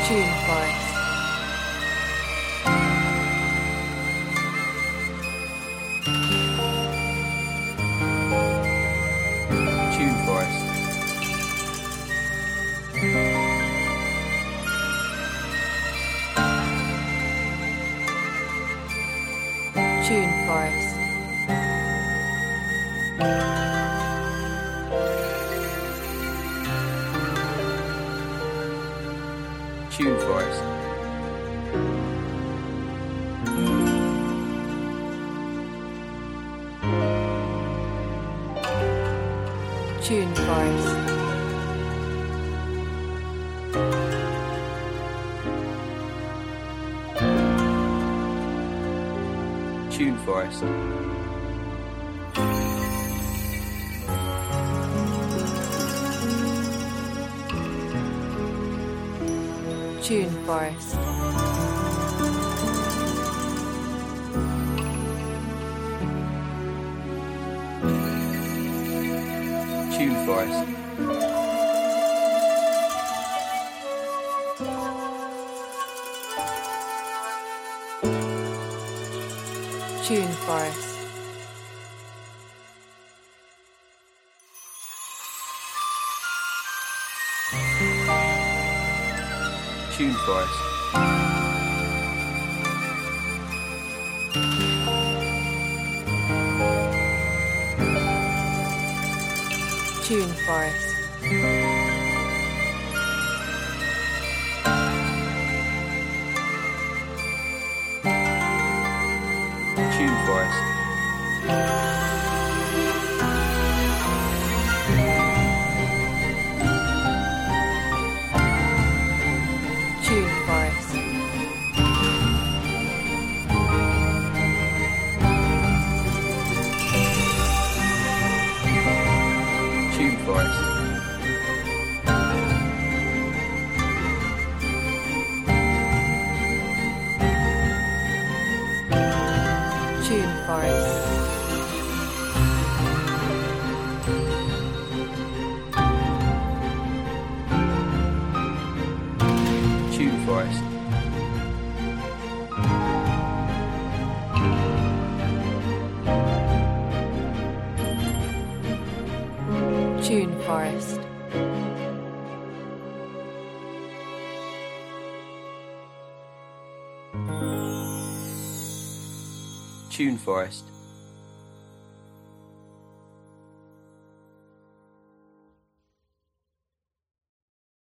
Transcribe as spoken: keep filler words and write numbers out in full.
Tune Forest. Tune Forest. Tune Forest. Tune Forest. Tune Forest. Tune Forest. Tune Forest. Tune Forest. Tune Forest. Tune Forest. Tune Forest. Tune Forest. Tune Forest. Tune Forest. Tune Forest. Tune Forest. Tune Forest. Tune Forest.